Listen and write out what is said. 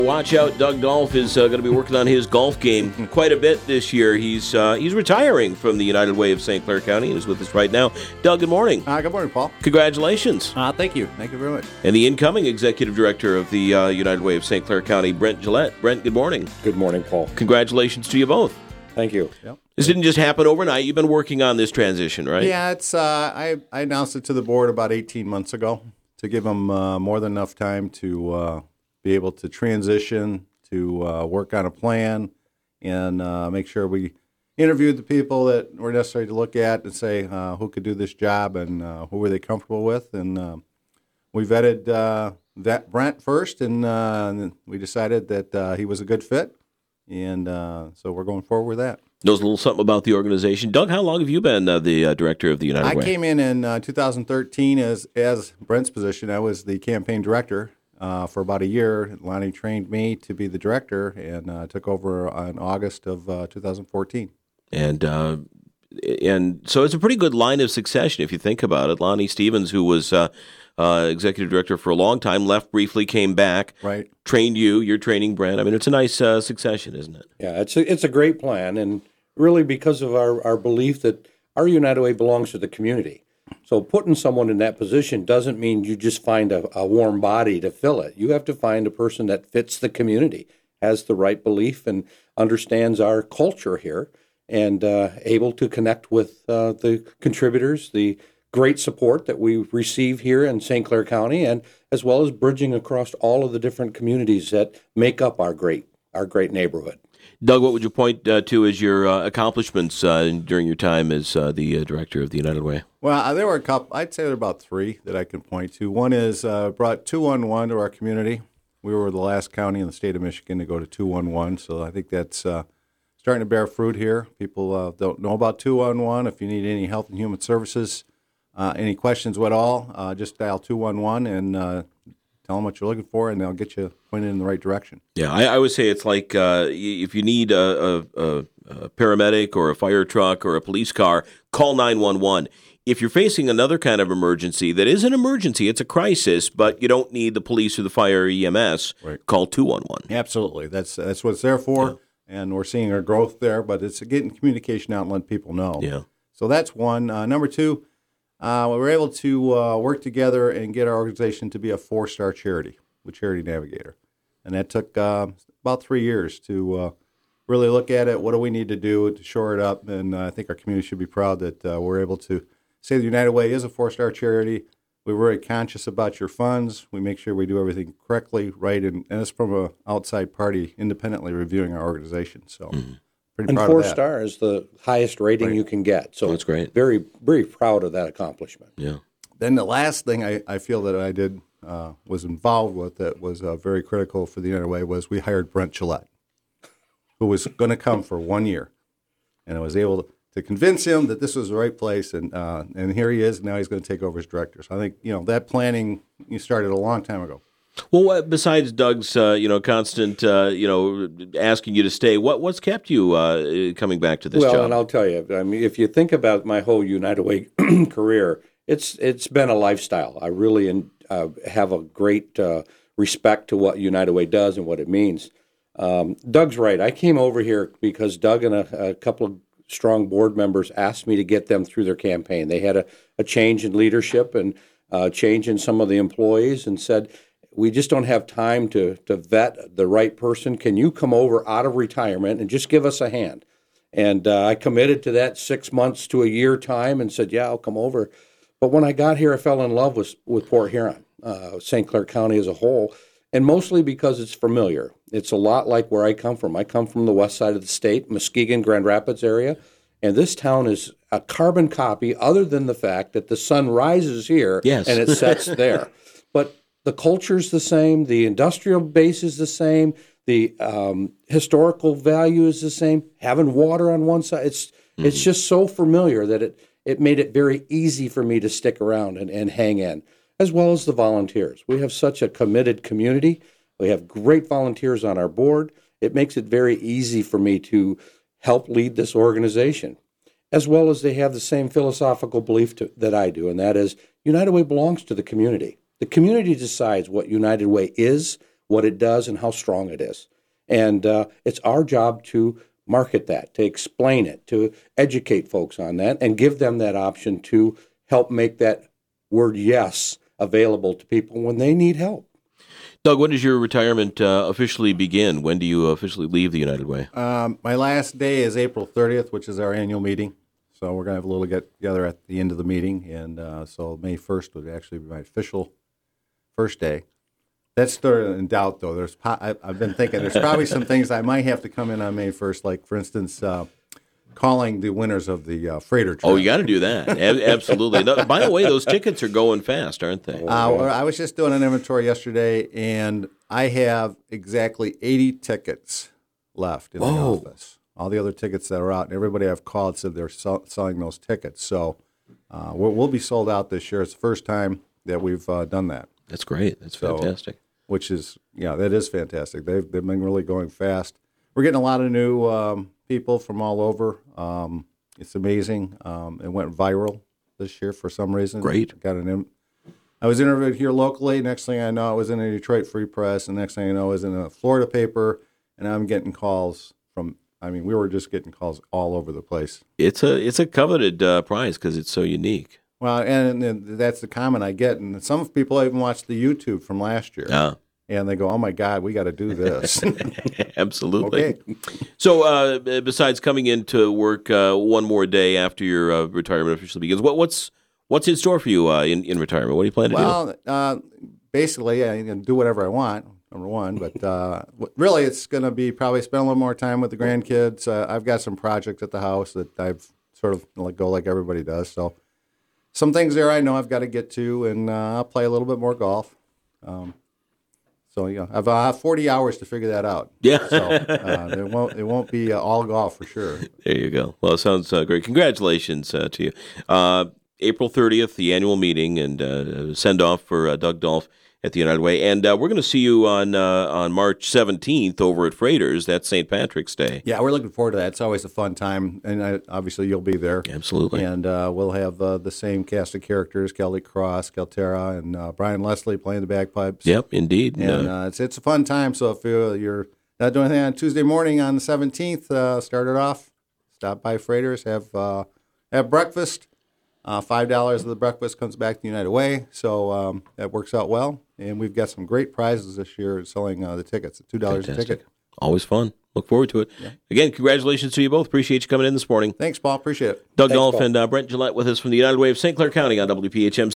Watch out, Doug Dolph is going to be working on his golf game quite a bit this year. He's retiring from the United Way of St. Clair County and is with us right now. Doug, good morning. Good morning, Paul. Congratulations. Thank you. Thank you very much. And the incoming Executive Director of the United Way of St. Clair County, Brent Gillette. Brent, good morning. Good morning, Paul. Congratulations to you both. Thank you. Yep. This didn't just happen overnight. You've been working on this transition, right? Yeah, it's. I announced it to the board about 18 months ago to give them more than enough time to be able to transition, to work on a plan, and make sure we interviewed the people that were necessary to look at and say who could do this job and who were they comfortable with. And we vetted Brent first, and we decided that he was a good fit. And so we're going forward with that. Knows a little something about the organization. Doug, how long have you been the director of the United Way? I came in 2013 as Brent's position. I was the campaign director for about a year. Lonnie trained me to be the director and took over in August of 2014. And so it's a pretty good line of succession if you think about it. Lonnie Stevens, who was executive director for a long time, left briefly, came back, right? Trained you. You're training Brent. I mean, it's a nice succession, isn't it? Yeah, it's a great plan, and really because of our belief that our United Way belongs to the community. So putting someone in that position doesn't mean you just find a warm body to fill it. You have to find a person that fits the community, has the right belief, and understands our culture here, and able to connect with the contributors, the great support that we receive here in St. Clair County, and as well as bridging across all of the different communities that make up our great neighborhood. Doug, what would you point to as your accomplishments during your time as the director of the United Way? Well, there were a couple. I'd say there were about three that I can point to. One is brought 211 to our community. We were the last county in the state of Michigan to go to 211, so I think that's starting to bear fruit here. People don't know about 211. If you need any health and human services, any questions at all, just dial 211 and tell them what you're looking for, and they'll get you pointed in the right direction. Yeah, I would say it's like if you need a paramedic or a fire truck or a police car, call 911. If you're facing another kind of emergency that is an emergency, it's a crisis, but you don't need the police or the fire or EMS, right, call 211. Absolutely. That's what it's there for, and we're seeing our growth there, but it's getting communication out and letting people know. Yeah. So that's one. Number two, we were able to work together and get our organization to be a 4-star charity with Charity Navigator. And that took about 3 years to really look at it. What do we need to do to shore it up? And I think our community should be proud that we're able to say the United Way is a 4-star charity. We're very conscious about your funds. We make sure we do everything correctly, right, and it's from an outside party independently reviewing our organization. So. And 4-star is the highest rating you can get. So that's great. Very, very proud of that accomplishment. Yeah. Then the last thing I feel that I did was involved with that was very critical for the United Way was we hired Brent Gillette, who was going to come for 1 year, and I was able to convince him that this was the right place, and here he is. Now he's going to take over as director. So I think that planning started a long time ago. Well, besides Doug's, constant, asking you to stay, what's kept you coming back to this job? Well, and I'll tell you, I mean, if you think about my whole United Way career, it's been a lifestyle. I really have a great respect to what United Way does and what it means. Doug's right. I came over here because Doug and a couple of strong board members asked me to get them through their campaign. They had a change in leadership and change in some of the employees, and said, we just don't have time to vet the right person. Can you come over out of retirement and just give us a hand? And I committed to that 6 months to a year time and said, yeah, I'll come over. But when I got here, I fell in love with Port Huron, St. Clair County as a whole, and mostly because it's familiar. It's a lot like where I come from. I come from the west side of the state, Muskegon, Grand Rapids area, and this town is a carbon copy other than the fact that the sun rises here and it sets there. But the culture's the same, the industrial base is the same, the historical value is the same. Having water on one side, it's just so familiar that it made it very easy for me to stick around and hang in, as well as the volunteers. We have such a committed community. We have great volunteers on our board. It makes it very easy for me to help lead this organization, as well as they have the same philosophical belief that I do, and that is United Way belongs to the community. The community decides what United Way is, what it does and how strong it is. And it's our job to market that, to explain it, to educate folks on that, and give them that option to help make that word yes available to people when they need help. Doug, when does your retirement officially begin? When do you officially leave the United Way? My last day is April 30th, which is our annual meeting. So we're going to have a little get-together at the end of the meeting. And so May 1st would actually be my official first day. That's still in doubt, though. I've been thinking there's probably some things I might have to come in on May 1st, like, for instance, calling the winners of the freighter trip. Oh, you got to do that. Absolutely. No, by the way, those tickets are going fast, aren't they? I was just doing an inventory yesterday, and I have exactly 80 tickets left in the office. All the other tickets that are out, and everybody I've called said they're selling those tickets. So we'll be sold out this year. It's the first time that we've done that. That's great. That's fantastic. Which is, that is fantastic. They've been really going fast. We're getting a lot of new people from all over. It's amazing. It went viral this year for some reason. Great. I was interviewed here locally. Next thing I know, I was in a Detroit Free Press. And next thing I know, I was in a Florida paper. And I'm getting calls from, we were just getting calls all over the place. It's a coveted prize because it's so unique. Well, and that's the comment I get. And some people even watch the YouTube from last year. And they go, oh, my God, we got to do this. Absolutely. Okay. So besides coming into work one more day after your retirement officially begins, what's in store for you in retirement? What do you plan to do? Well, basically, I can do whatever I want, number one. But really, it's going to be probably spend a little more time with the grandkids. I've got some projects at the house that I've sort of go like everybody does. So some things there I know I've got to get to, and I'll play a little bit more golf. So I've 40 hours to figure that out. Yeah. So it won't be all golf for sure. There you go. Well, it sounds great. Congratulations to you. April 30th, the annual meeting, and send off for Doug Dolph at the United Way. And we're going to see you on March 17th over at Freighters. That's St. Patrick's Day. Yeah, we're looking forward to that. It's always a fun time, and obviously you'll be there. Absolutely. And we'll have the same cast of characters, Kelly Cross, Kelterra, and Brian Leslie playing the bagpipes. Yep, indeed. And it's a fun time, so if you're not doing anything on Tuesday morning on the 17th, start it off. Stop by Freighters, have breakfast. $5 of the breakfast comes back to United Way, so that works out well. And we've got some great prizes this year selling the tickets at $2 a ticket. Always fun. Look forward to it. Yeah. Again, congratulations to you both. Appreciate you coming in this morning. Thanks, Paul. Appreciate it. Doug Dolph and Brent Gillette with us from the United Way of St. Clair County on WPHM